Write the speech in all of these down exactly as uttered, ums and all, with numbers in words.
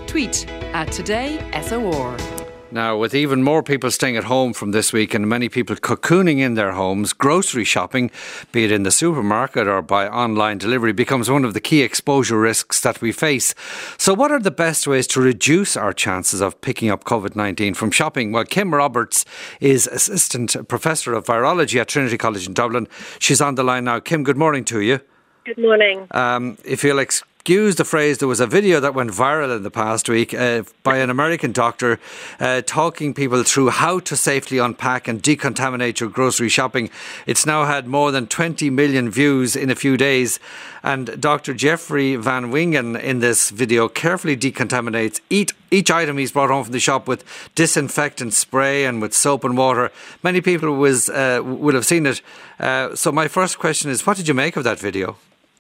Tweet at Today S O R. Now, with even more people staying at home from this week and many people cocooning in their homes, grocery shopping, be it in the supermarket or by online delivery, becomes one of the key exposure risks that we face. So what are the best ways to reduce our chances of picking up COVID nineteen from shopping? Well, Kim Roberts is Assistant Professor of Virology at Trinity College in Dublin. She's on the line now. Kim, good morning to you. Good morning. Um, if you'll excuse the phrase, there was a video that went viral in the past week uh, by an American doctor uh, talking people through how to safely unpack and decontaminate your grocery shopping. It's now had more than twenty million views in a few days. And Doctor Jeffrey Van Wingen in this video carefully decontaminates each, each item he's brought home from the shop with disinfectant spray and with soap and water. Many people was, uh, will have seen it. Uh, so my first question is, what did you make of that video?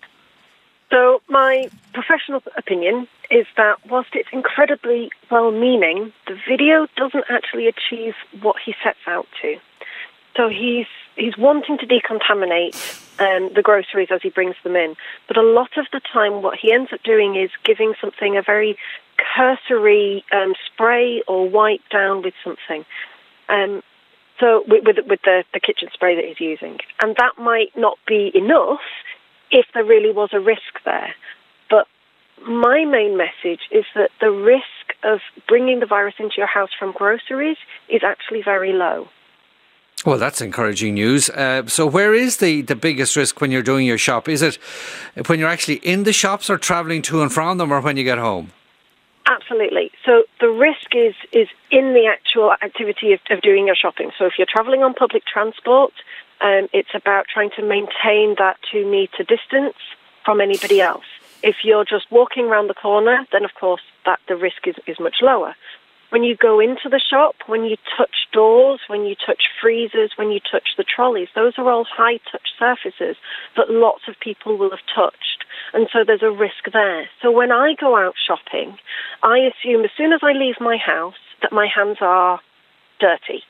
So my professional opinion is that whilst it's incredibly well-meaning, the video doesn't actually achieve what he sets out to. So he's he's wanting to decontaminate um, the groceries as he brings them in, but a lot of the time what he ends up doing is giving something a very cursory um, spray or wipe down with something. Um, so with, with, with the, the kitchen spray that he's using. And that might not be enough if there really was a risk there. But my main message is that the risk of bringing the virus into your house from groceries is actually very low. Well, that's encouraging news. Uh, so where is the, the biggest risk when you're doing your shop? Is it when you're actually in the shops or travelling to and from them, or when you get home? Absolutely. So the risk is is in the actual activity of, of doing your shopping. So if you're travelling on public transport, Um, it's about trying to maintain that two metre distance from anybody else. If you're just walking around the corner, then of course that the risk is, is much lower. When you go into the shop, when you touch doors, when you touch freezers, when you touch the trolleys, those are all high-touch surfaces that lots of people will have touched. And so there's a risk there. So when I go out shopping, I assume as soon as I leave my house that my hands are dirty.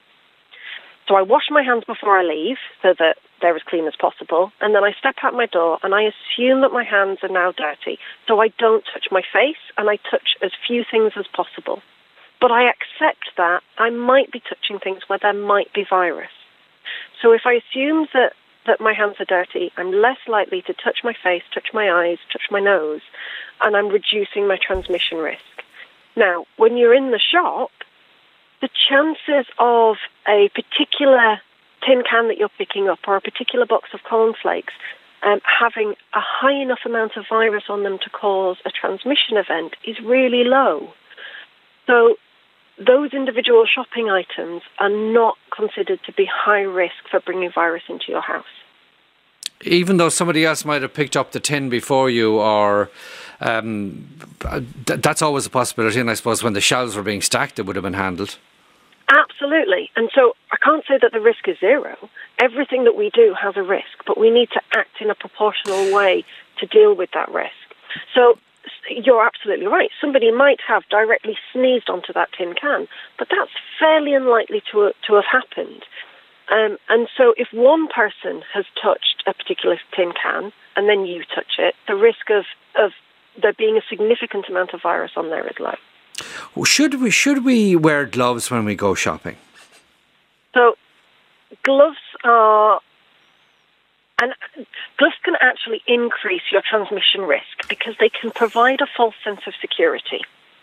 So I wash my hands before I leave so that they're as clean as possible. And then I step out my door and I assume that my hands are now dirty. So I don't touch my face and I touch as few things as possible. But I accept that I might be touching things where there might be virus. So if I assume that, that my hands are dirty, I'm less likely to touch my face, touch my eyes, touch my nose, and I'm reducing my transmission risk. Now, when you're in the shop, the chances of a particular tin can that you're picking up or a particular box of cornflakes um, having a high enough amount of virus on them to cause a transmission event is really low. So those individual shopping items are not considered to be high risk for bringing virus into your house. Even though somebody else might have picked up the tin before you, or um, th- that's always a possibility. And I suppose when the shelves were being stacked, it would have been handled. Absolutely. And so I can't say that the risk is zero. Everything that we do has a risk, but we need to act in a proportional way to deal with that risk. So you're absolutely right. Somebody might have directly sneezed onto that tin can, but that's fairly unlikely to, to have happened. Um, and so if one person has touched a particular tin can and then you touch it, the risk of, of there being a significant amount of virus on there is low. Should we should we wear gloves when we go shopping? So gloves are, and gloves can actually increase your transmission risk because they can provide a false sense of security.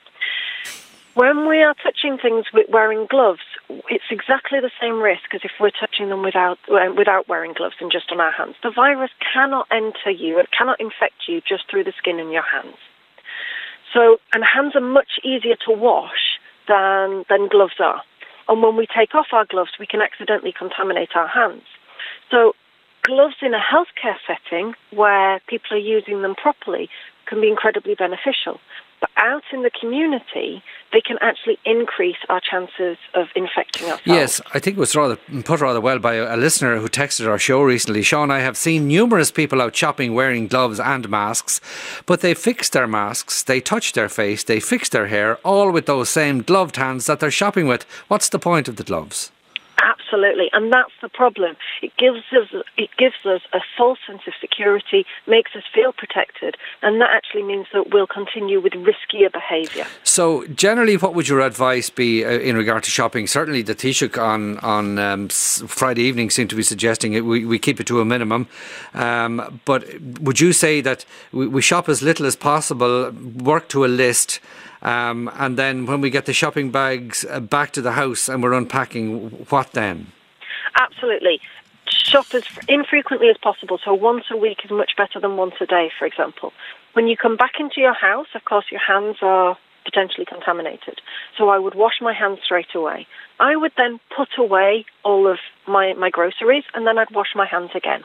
When we are touching things with wearing gloves, it's exactly the same risk as if we're touching them without uh, without wearing gloves and just on our hands. The virus cannot enter you, it cannot infect you just through the skin in your hands. So, and hands are much easier to wash than, than gloves are. And when we take off our gloves, we can accidentally contaminate our hands. So gloves in a healthcare setting where people are using them properly can be incredibly beneficial. But out in the community, they can actually increase our chances of infecting ourselves. Yes, I think it was rather put rather well by a, a listener who texted our show recently. Sean, I have seen numerous people out shopping wearing gloves and masks, but they fix their masks, they touch their face, they fix their hair, all with those same gloved hands that they're shopping with. What's the point of the gloves? Absolutely, and that's the problem. It gives us it gives us a false sense of security, makes us feel protected, and that actually means that we'll continue with riskier behaviour. So, generally, what would your advice be uh, in regard to shopping? Certainly, the Taoiseach on on um, Friday evening seemed to be suggesting it, we we keep it to a minimum. Um, but would you say that we, we shop as little as possible, work to a list? Um, and then when we get the shopping bags uh, back to the house and we're unpacking, what then? Absolutely. Shop as infrequently as possible. So once a week is much better than once a day, for example. When you come back into your house, of course, your hands are potentially contaminated. So I would wash my hands straight away. I would then put away all of my, my groceries and then I'd wash my hands again.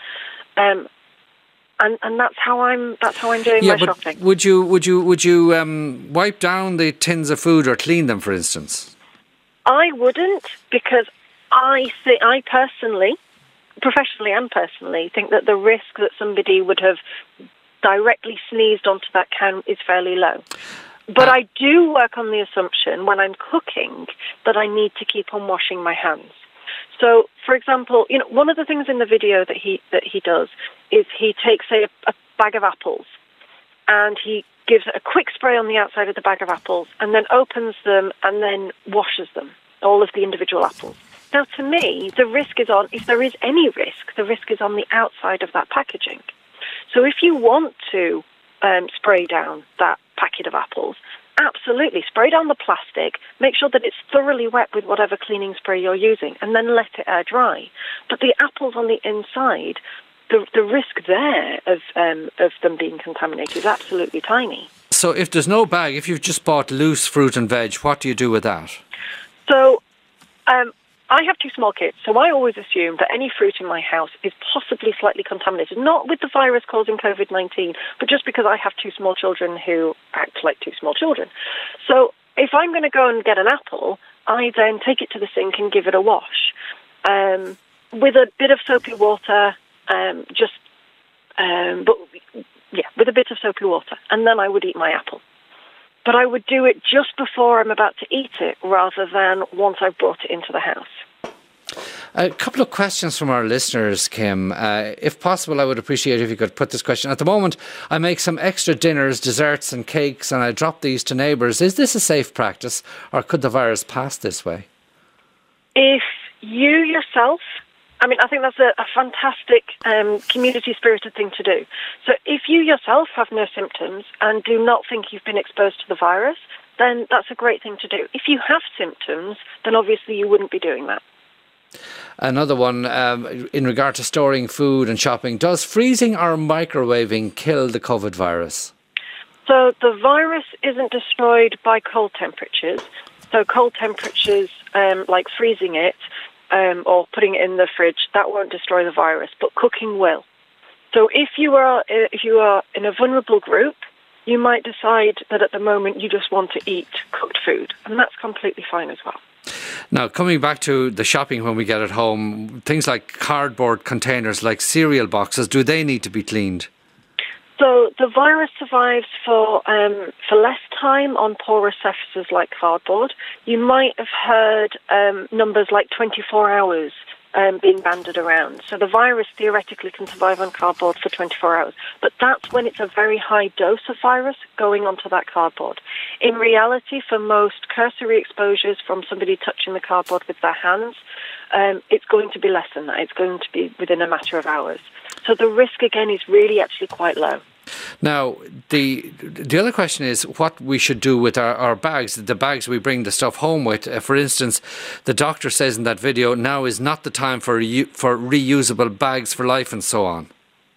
Um, And, and that's how I'm. That's how I'm doing yeah, my but shopping. Would you would you would you um, wipe down the tins of food or clean them, for instance? I wouldn't, because I think I personally, professionally and personally, think that the risk that somebody would have directly sneezed onto that can is fairly low. But uh, I do work on the assumption when I'm cooking that I need to keep on washing my hands. So, for example, you know, one of the things in the video that he that he does is he takes a, a bag of apples and he gives a quick spray on the outside of the bag of apples and then opens them and then washes them, all of the individual apples. Now, to me, the risk is on, if there is any risk, the risk is on the outside of that packaging. So if you want to um, spray down that packet of apples, absolutely, spray down the plastic, make sure that it's thoroughly wet with whatever cleaning spray you're using, and then let it air dry. But the apples on the inside, the the risk there of um, of them being contaminated is absolutely tiny. So if there's no bag, if you've just bought loose fruit and veg, what do you do with that? So um, I have two small kids, so I always assume that any fruit in my house is possibly slightly contaminated, not with the virus causing COVID nineteen, but just because I have two small children who act like two small children. So if I'm going to go and get an apple, I then take it to the sink and give it a wash um, with a bit of soapy water, um, just, um, but yeah, with a bit of soapy water, and then I would eat my apple. But I would do it just before I'm about to eat it rather than once I've brought it into the house. A couple of questions from our listeners, Kim. Uh, if possible, I would appreciate if you could put this question. At the moment, I make some extra dinners, desserts and cakes, and I drop these to neighbours. Is this a safe practice, or could the virus pass this way? If you yourself... I mean, I think that's a, a fantastic um, community-spirited thing to do. So if you yourself have no symptoms and do not think you've been exposed to the virus, then that's a great thing to do. If you have symptoms, then obviously you wouldn't be doing that. Another one, um, in regard to storing food and shopping, does freezing or microwaving kill the COVID virus? So the virus isn't destroyed by cold temperatures. So cold temperatures, um, like freezing it, Um, or putting it in the fridge, that won't destroy the virus, but cooking will. So if you are if you are in a vulnerable group, you might decide that at the moment you just want to eat cooked food, and that's completely fine as well. Now, coming back to the shopping when we get at home, things like cardboard containers, like cereal boxes, do they need to be cleaned? So the virus survives for um, for less time on porous surfaces like cardboard. You might have heard um, numbers like twenty-four hours um, being bandied around. So the virus theoretically can survive on cardboard for twenty-four hours, but that's when it's a very high dose of virus going onto that cardboard. In reality, for most cursory exposures from somebody touching the cardboard with their hands, um, it's going to be less than that. It's going to be within a matter of hours. So the risk, again, is really actually quite low. Now, the the other question is what we should do with our, our bags, the bags we bring the stuff home with. Uh, for instance, the doctor says in that video, now is not the time for re- for reusable bags for life and so on.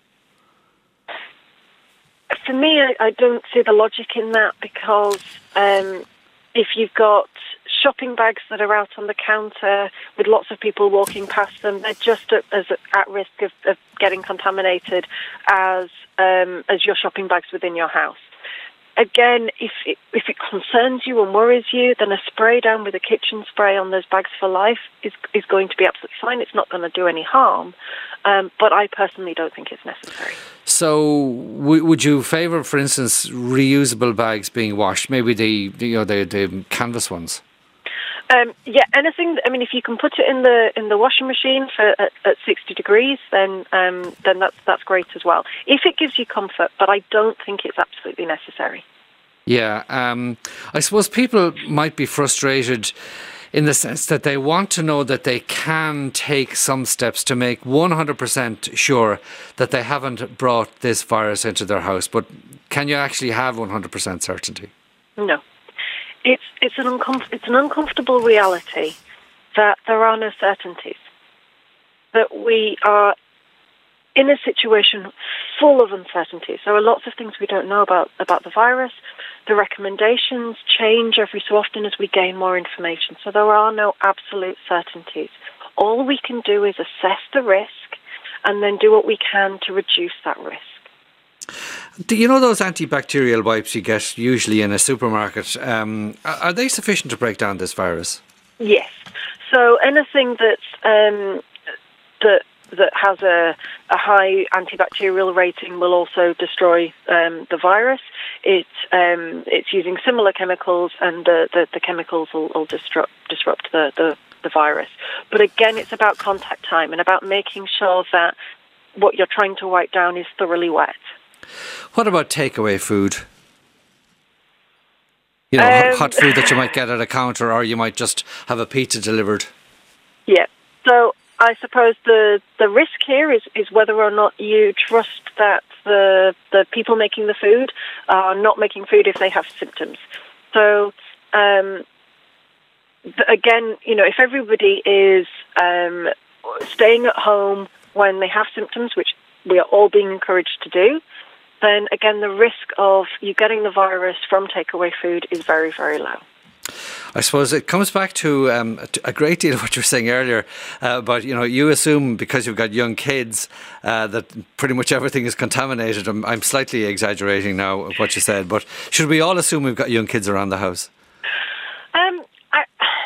For me, I, I don't see the logic in that, because um, if you've got shopping bags that are out on the counter with lots of people walking past them, they're just as at risk of, of getting contaminated as um, as your shopping bags within your house. Again, if it, if it concerns you and worries you, then a spray down with a kitchen spray on those bags for life is is going to be absolutely fine. It's not going to do any harm, um, but I personally don't think it's necessary. So, w- would you favour, for instance, reusable bags being washed? Maybe the, the you know the, the canvas ones. Um, yeah, anything. I mean, if you can put it in the in the washing machine for at, at sixty degrees, then um, then that's that's great as well. If it gives you comfort, but I don't think it's absolutely necessary. Yeah, um, I suppose people might be frustrated in the sense that they want to know that they can take some steps to make one hundred percent sure that they haven't brought this virus into their house. But can you actually have one hundred percent certainty? No. It's it's an uncom- it's an uncomfortable reality that there are no certainties. That we are in a situation full of uncertainties. There are lots of things we don't know about, about the virus. The recommendations change every so often as we gain more information. So there are no absolute certainties. All we can do is assess the risk and then do what we can to reduce that risk. Do you know those antibacterial wipes you get usually in a supermarket? Um, are they sufficient to break down this virus? Yes. So anything that's um, that that has a, a high antibacterial rating will also destroy um, the virus. It um, it's using similar chemicals, and the, the, the chemicals will, will disrupt disrupt the, the, the virus. But again, it's about contact time and about making sure that what you're trying to wipe down is thoroughly wet. What about takeaway food? You know, um, hot food that you might get at a counter, or you might just have a pizza delivered. Yeah. So I suppose the, the risk here is, is whether or not you trust that the the people making the food are not making food if they have symptoms. So um, again, you know, if everybody is um, staying at home when they have symptoms, which we are all being encouraged to do, then again, the risk of you getting the virus from takeaway food is very, very low. I suppose it comes back to um, a great deal of what you were saying earlier uh, about, you know, you assume because you've got young kids uh, that pretty much everything is contaminated. I'm, I'm slightly exaggerating now of what you said, but should we all assume we've got young kids around the house? Um, I,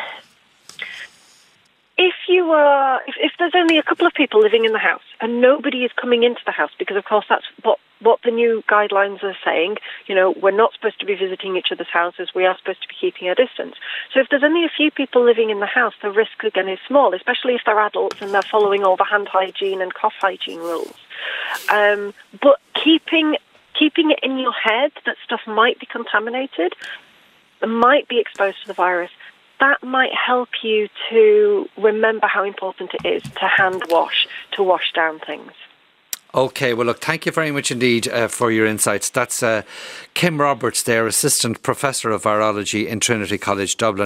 if you are, if, if there's only a couple of people living in the house and nobody is coming into the house, because of course that's what what the new guidelines are saying, you know, we're not supposed to be visiting each other's houses, we are supposed to be keeping a distance. So if there's only a few people living in the house, the risk again is small, especially if they're adults and they're following all the hand hygiene and cough hygiene rules. Um, but keeping keeping it in your head that stuff might be contaminated, might be exposed to the virus, that might help you to remember how important it is to hand wash, to wash down things. Okay, well, look, thank you very much indeed uh, for your insights. That's uh, Kim Roberts there, Assistant Professor of Virology in Trinity College Dublin.